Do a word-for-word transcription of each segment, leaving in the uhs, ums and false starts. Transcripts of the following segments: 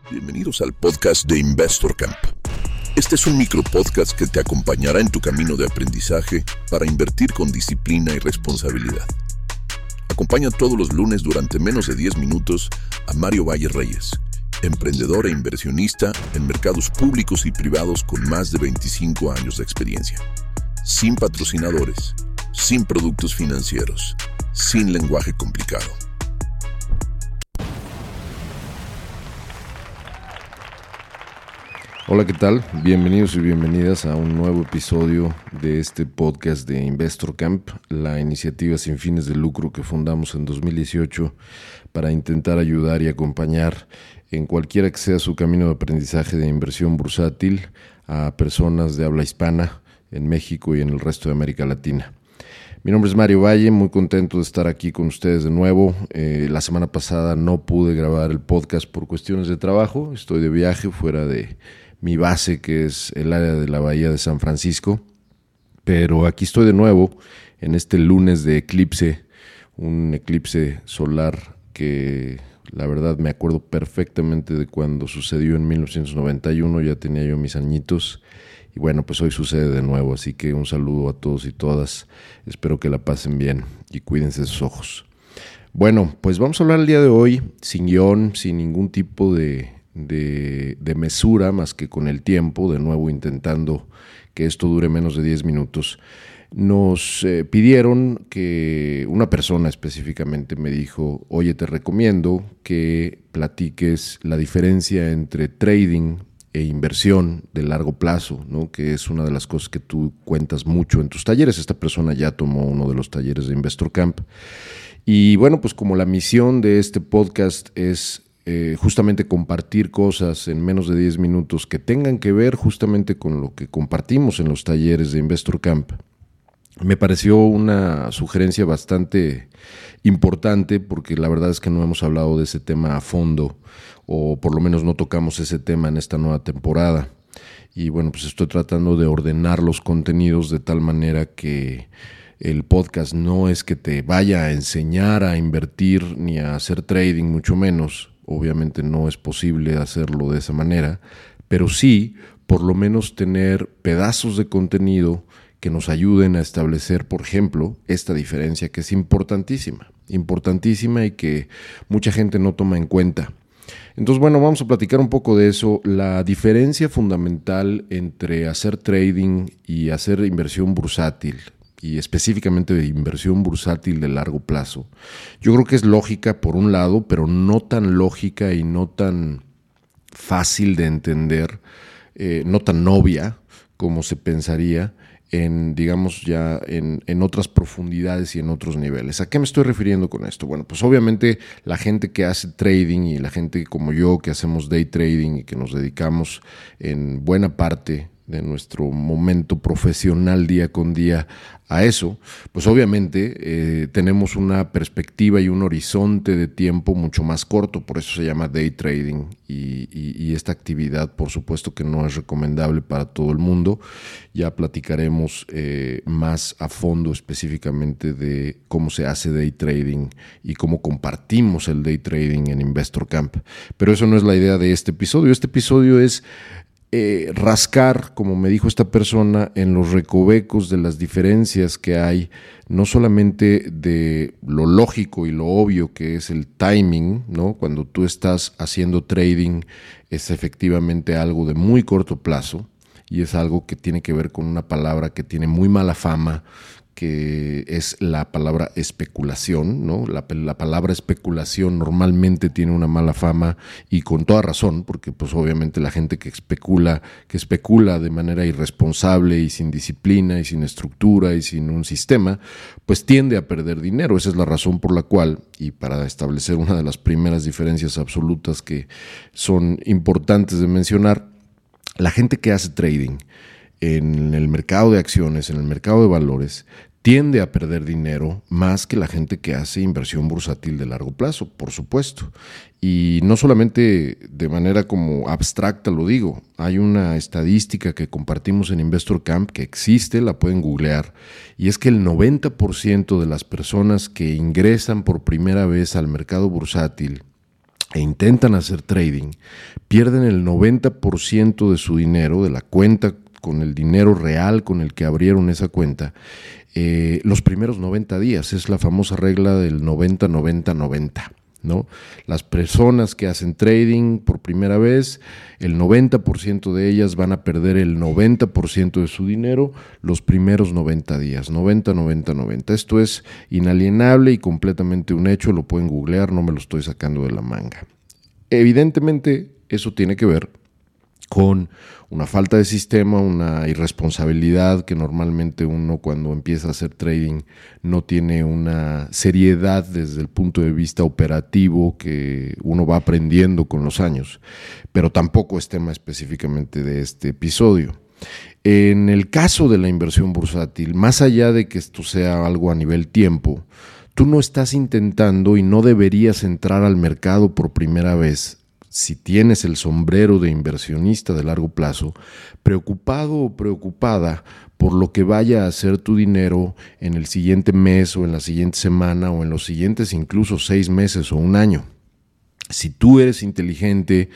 Bienvenidos al podcast de Investor Camp. Este es un micropodcast que te acompañará en tu camino de aprendizaje para invertir con disciplina y responsabilidad. Acompaña todos los lunes durante menos de diez minutos a Mario Valle Reyes, emprendedor e inversionista en mercados públicos y privados con más de veinticinco años de experiencia. Sin patrocinadores, sin productos financieros, sin lenguaje complicado. Hola, ¿qué tal? Bienvenidos y bienvenidas a un nuevo episodio de este podcast de Investor Camp, la iniciativa sin fines de lucro que fundamos en dos mil dieciocho para intentar ayudar y acompañar en cualquiera que sea su camino de aprendizaje de inversión bursátil a personas de habla hispana en México y en el resto de América Latina. Mi nombre es Mario Valle, muy contento de estar aquí con ustedes de nuevo. Eh, la semana pasada no pude grabar el podcast por cuestiones de trabajo, estoy de viaje fuera de mi base, que es el área de la Bahía de San Francisco, pero aquí estoy de nuevo en este lunes de eclipse, un eclipse solar que la verdad me acuerdo perfectamente de cuando sucedió en mil novecientos noventa y uno, ya tenía yo mis añitos, y bueno, pues hoy sucede de nuevo, así que un saludo a todos y todas, espero que la pasen bien y cuídense de sus ojos. Bueno, pues vamos a hablar el día de hoy sin guión, sin ningún tipo de De, de mesura más que con el tiempo, de nuevo intentando que esto dure menos de diez minutos. Nos eh, pidieron que una persona específicamente me dijo, oye, te recomiendo que platiques la diferencia entre trading e inversión de largo plazo, ¿no? Que es una de las cosas que tú cuentas mucho en tus talleres. Esta persona ya tomó uno de los talleres de Investor Camp. Y bueno, pues como la misión de este podcast es Eh, justamente compartir cosas en menos de diez minutos que tengan que ver justamente con lo que compartimos en los talleres de Investor Camp, me pareció una sugerencia bastante importante porque la verdad es que no hemos hablado de ese tema a fondo, o por lo menos no tocamos ese tema en esta nueva temporada. Y bueno, pues estoy tratando de ordenar los contenidos de tal manera que el podcast no es que te vaya a enseñar a invertir ni a hacer trading, mucho menos. Obviamente no es posible hacerlo de esa manera, pero sí, por lo menos tener pedazos de contenido que nos ayuden a establecer, por ejemplo, esta diferencia que es importantísima, importantísima y que mucha gente no toma en cuenta. Entonces, bueno, vamos a platicar un poco de eso. La diferencia fundamental entre hacer trading y hacer inversión bursátil, y específicamente de inversión bursátil de largo plazo, yo creo que es lógica por un lado, pero no tan lógica y no tan fácil de entender, eh, no tan obvia como se pensaría en, digamos, ya en, en otras profundidades y en otros niveles. ¿A qué me estoy refiriendo con esto? Bueno, pues obviamente la gente que hace trading y la gente como yo que hacemos day trading y que nos dedicamos en buena parte de nuestro momento profesional día con día a eso, pues obviamente eh, tenemos una perspectiva y un horizonte de tiempo mucho más corto, por eso se llama day trading y, y, y esta actividad por supuesto que no es recomendable para todo el mundo. Ya platicaremos eh, más a fondo específicamente de cómo se hace day trading y cómo compartimos el day trading en Investor Camp, pero eso no es la idea de este episodio. Este episodio es Eh, rascar, como me dijo esta persona, en los recovecos de las diferencias que hay, no solamente de lo lógico y lo obvio que es el timing, ¿no? Cuando tú estás haciendo trading es efectivamente algo de muy corto plazo y es algo que tiene que ver con una palabra que tiene muy mala fama, que es la palabra especulación, ¿no? La, la palabra especulación normalmente tiene una mala fama y con toda razón, porque pues obviamente la gente que especula, que especula de manera irresponsable y sin disciplina y sin estructura y sin un sistema, pues tiende a perder dinero. Esa es la razón por la cual, y para establecer una de las primeras diferencias absolutas que son importantes de mencionar, la gente que hace trading en el mercado de acciones, en el mercado de valores, tiende a perder dinero más que la gente que hace inversión bursátil de largo plazo, por supuesto. Y no solamente de manera como abstracta lo digo, hay una estadística que compartimos en Investor Camp que existe, la pueden googlear, y es que el noventa por ciento de las personas que ingresan por primera vez al mercado bursátil e intentan hacer trading, pierden el noventa por ciento de su dinero, de la cuenta, con el dinero real con el que abrieron esa cuenta, eh, los primeros noventa días. Es la famosa regla del noventa, noventa, noventa. ¿No? Las personas que hacen trading por primera vez, el noventa por ciento de ellas van a perder el noventa por ciento de su dinero los primeros noventa días, noventa, noventa, noventa. Esto es inalienable y completamente un hecho, lo pueden googlear, no me lo estoy sacando de la manga. Evidentemente, eso tiene que ver con una falta de sistema, una irresponsabilidad que normalmente uno cuando empieza a hacer trading no tiene una seriedad desde el punto de vista operativo que uno va aprendiendo con los años, pero tampoco es tema específicamente de este episodio. En el caso de la inversión bursátil, más allá de que esto sea algo a nivel tiempo, tú no estás intentando y no deberías entrar al mercado por primera vez, si tienes el sombrero de inversionista de largo plazo, preocupado o preocupada por lo que vaya a hacer tu dinero en el siguiente mes o en la siguiente semana o en los siguientes incluso seis meses o un año. Si tú eres inteligente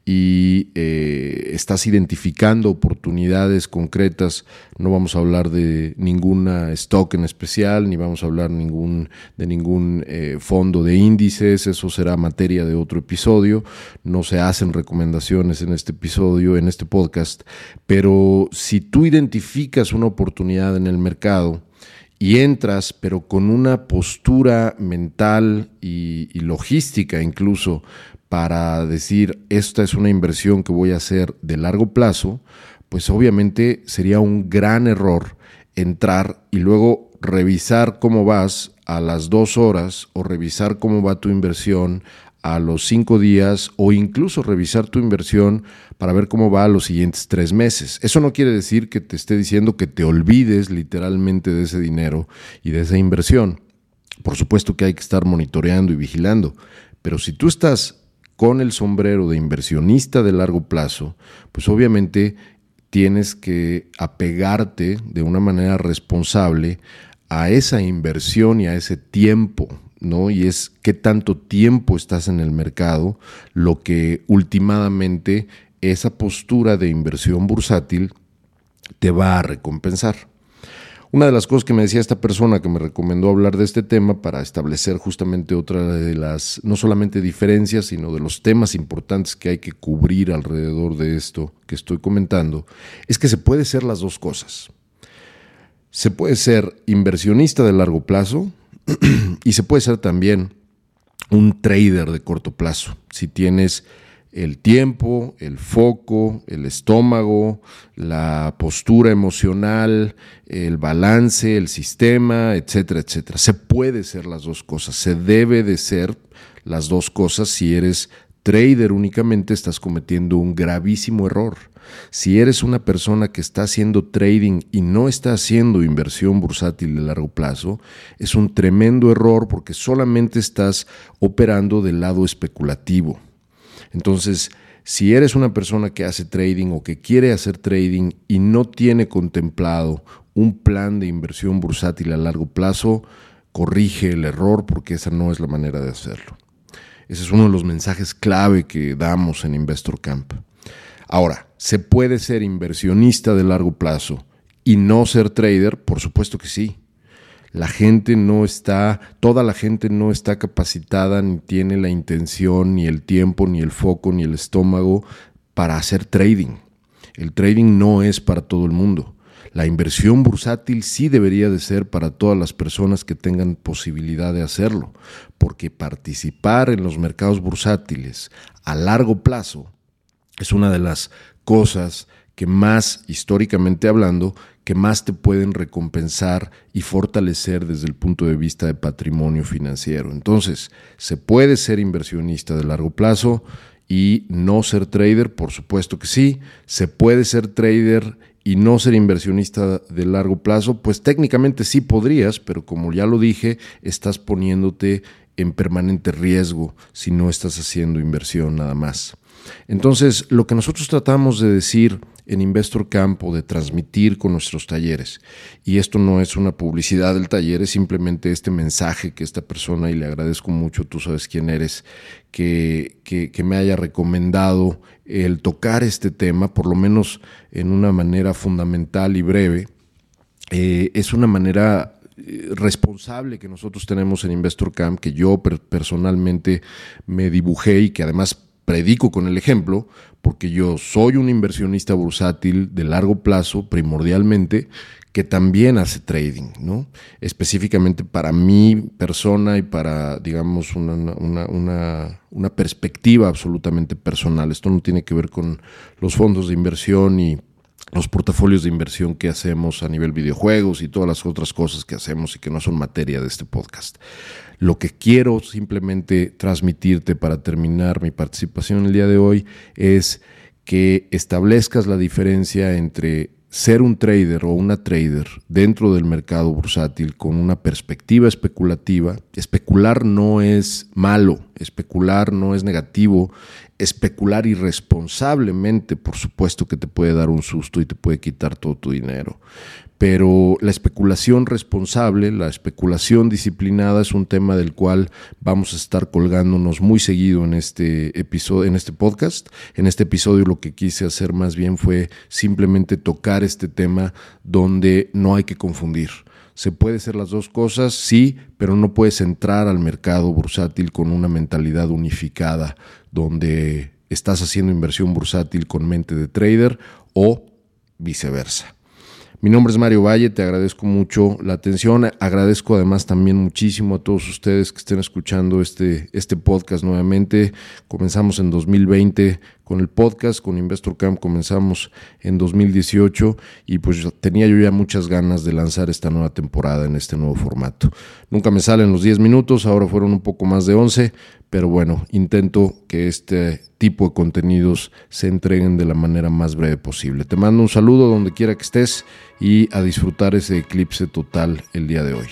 y eh, estás identificando oportunidades concretas, no vamos a hablar de ninguna stock en especial, ni vamos a hablar ningún, de ningún eh, fondo de índices, eso será materia de otro episodio, no se hacen recomendaciones en este episodio, en este podcast, pero si tú identificas una oportunidad en el mercado, y entras, pero con una postura mental y, y logística incluso para decir, esta es una inversión que voy a hacer de largo plazo, pues obviamente sería un gran error entrar y luego revisar cómo vas a las dos horas o revisar cómo va tu inversión a los cinco días o incluso revisar tu inversión para ver cómo va a los siguientes tres meses. Eso no quiere decir que te esté diciendo que te olvides literalmente de ese dinero y de esa inversión. Por supuesto que hay que estar monitoreando y vigilando, pero si tú estás con el sombrero de inversionista de largo plazo, pues obviamente tienes que apegarte de una manera responsable a esa inversión y a ese tiempo, ¿no? Y es qué tanto tiempo estás en el mercado lo que últimamente esa postura de inversión bursátil te va a recompensar. Una de las cosas que me decía esta persona que me recomendó hablar de este tema para establecer justamente otra de las, no solamente diferencias, sino de los temas importantes que hay que cubrir alrededor de esto que estoy comentando, es que se puede ser las dos cosas. Se puede ser inversionista de largo plazo y se puede ser también un trader de corto plazo. Si tienes el tiempo, el foco, el estómago, la postura emocional, el balance, el sistema, etcétera, etcétera. Se puede ser las dos cosas, se debe de ser las dos cosas. Si eres trader únicamente, estás cometiendo un gravísimo error. Si eres una persona que está haciendo trading y no está haciendo inversión bursátil de largo plazo, es un tremendo error porque solamente estás operando del lado especulativo. Entonces, si eres una persona que hace trading o que quiere hacer trading y no tiene contemplado un plan de inversión bursátil a largo plazo, corrige el error porque esa no es la manera de hacerlo. Ese es uno de los mensajes clave que damos en Investor Camp. Ahora, ¿se puede ser inversionista de largo plazo y no ser trader? Por supuesto que sí. La gente no está, toda la gente no está capacitada, ni tiene la intención, ni el tiempo, ni el foco, ni el estómago para hacer trading. El trading no es para todo el mundo. La inversión bursátil sí debería de ser para todas las personas que tengan posibilidad de hacerlo, porque participar en los mercados bursátiles a largo plazo es una de las cosas que más, históricamente hablando, que más te pueden recompensar y fortalecer desde el punto de vista de patrimonio financiero. Entonces, ¿se puede ser inversionista de largo plazo y no ser trader? Por supuesto que sí. ¿Se puede ser trader y no ser inversionista de largo plazo? Pues técnicamente sí podrías, pero como ya lo dije, estás poniéndote en permanente riesgo si no estás haciendo inversión nada más. Entonces, lo que nosotros tratamos de decir en Investor Camp o de transmitir con nuestros talleres. Y esto no es una publicidad del taller, es simplemente este mensaje que esta persona, y le agradezco mucho, tú sabes quién eres, que, que, que me haya recomendado el tocar este tema, por lo menos en una manera fundamental y breve. Eh, es una manera responsable que nosotros tenemos en Investor Camp, que yo per- personalmente me dibujé y que además predico con el ejemplo, porque yo soy un inversionista bursátil de largo plazo, primordialmente, que también hace trading, ¿no? Específicamente para mi persona y para, digamos, una, una, una, una perspectiva absolutamente personal. Esto no tiene que ver con los fondos de inversión y los portafolios de inversión que hacemos a nivel videojuegos y todas las otras cosas que hacemos y que no son materia de este podcast. Lo que quiero simplemente transmitirte para terminar mi participación el día de hoy es que establezcas la diferencia entre ser un trader o una trader dentro del mercado bursátil con una perspectiva especulativa. Especular no es malo, especular no es negativo. Especular irresponsablemente, por supuesto que te puede dar un susto y te puede quitar todo tu dinero. Pero la especulación responsable, la especulación disciplinada es un tema del cual vamos a estar colgándonos muy seguido en este episodio, en este podcast. En este episodio lo que quise hacer más bien fue simplemente tocar este tema donde no hay que confundir. Se puede hacer las dos cosas, sí, pero no puedes entrar al mercado bursátil con una mentalidad unificada donde estás haciendo inversión bursátil con mente de trader o viceversa. Mi nombre es Mario Valle, te agradezco mucho la atención, agradezco además también muchísimo a todos ustedes que estén escuchando este, este podcast nuevamente. Comenzamos en dos mil veinte con el podcast, con Investor Camp comenzamos en dos mil dieciocho y pues tenía yo ya muchas ganas de lanzar esta nueva temporada en este nuevo formato. Nunca me salen los diez minutos, ahora fueron un poco más de once, pero bueno, intento que este tipo de contenidos se entreguen de la manera más breve posible. Te mando un saludo donde quiera que estés y a disfrutar ese eclipse total el día de hoy.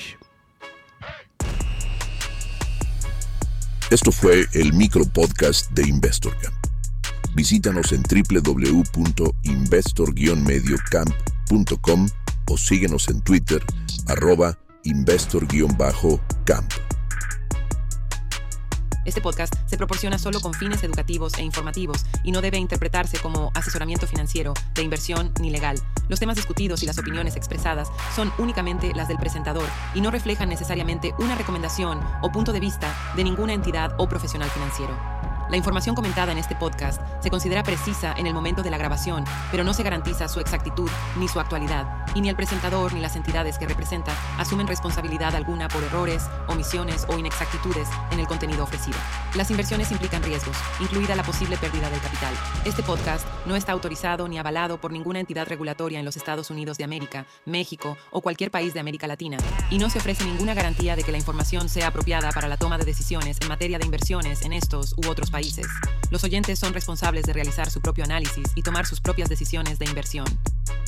Esto fue el micro podcast de Investor Camp. Visítanos en doble u doble u doble u punto investor guion medio camp punto com o síguenos en Twitter, arroba investor guion bajo camp. Este podcast se proporciona solo con fines educativos e informativos y no debe interpretarse como asesoramiento financiero, de inversión ni legal. Los temas discutidos y las opiniones expresadas son únicamente las del presentador y no reflejan necesariamente una recomendación o punto de vista de ninguna entidad o profesional financiero. La información comentada en este podcast se considera precisa en el momento de la grabación, pero no se garantiza su exactitud ni su actualidad, y ni el presentador ni las entidades que representa asumen responsabilidad alguna por errores, omisiones o inexactitudes en el contenido ofrecido. Las inversiones implican riesgos, incluida la posible pérdida del capital. Este podcast no está autorizado ni avalado por ninguna entidad regulatoria en los Estados Unidos de América, México o cualquier país de América Latina, y no se ofrece ninguna garantía de que la información sea apropiada para la toma de decisiones en materia de inversiones en estos u otros países. Los oyentes son responsables de realizar su propio análisis y tomar sus propias decisiones de inversión.